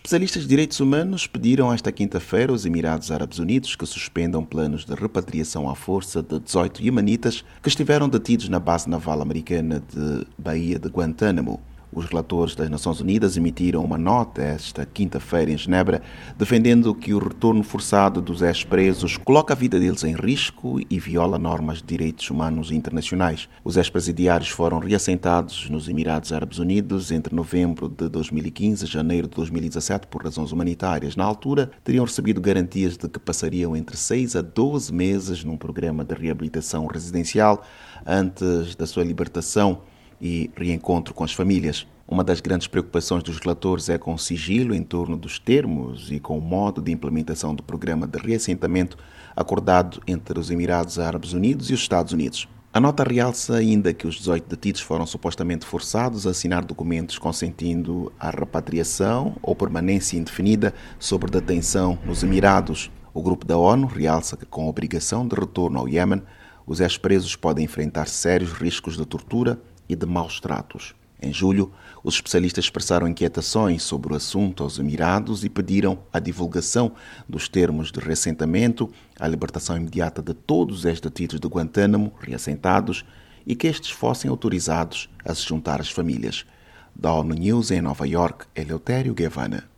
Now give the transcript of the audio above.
Especialistas de direitos humanos pediram esta quinta-feira aos Emirados Árabes Unidos que suspendam planos de repatriação à força de 18 iemenitas que estiveram detidos na base naval americana de Baía de Guantánamo. Os relatores das Nações Unidas emitiram uma nota esta quinta-feira em Genebra, defendendo que o retorno forçado dos ex-presos coloca a vida deles em risco e viola normas de direitos humanos internacionais. Os ex-presidiários foram reassentados nos Emirados Árabes Unidos entre novembro de 2015 e janeiro de 2017 por razões humanitárias. Na altura, teriam recebido garantias de que passariam entre 6 a 12 meses num programa de reabilitação residencial antes da sua libertação e reencontro com as famílias. Uma das grandes preocupações dos relatores é com o sigilo em torno dos termos e com o modo de implementação do programa de reassentamento acordado entre os Emirados Árabes Unidos e os Estados Unidos. A nota realça ainda que os 18 detidos foram supostamente forçados a assinar documentos consentindo a repatriação ou permanência indefinida sobre detenção nos Emirados. O grupo da ONU realça que, com a obrigação de retorno ao Iêmen, os ex-presos podem enfrentar sérios riscos de tortura e de maus tratos. Em julho, os especialistas expressaram inquietações sobre o assunto aos Emirados e pediram a divulgação dos termos de reassentamento, a libertação imediata de todos os ex-detidos de Guantánamo reassentados e que estes fossem autorizados a se juntar às famílias. Da ONU News em Nova York, Eleutério Gavan.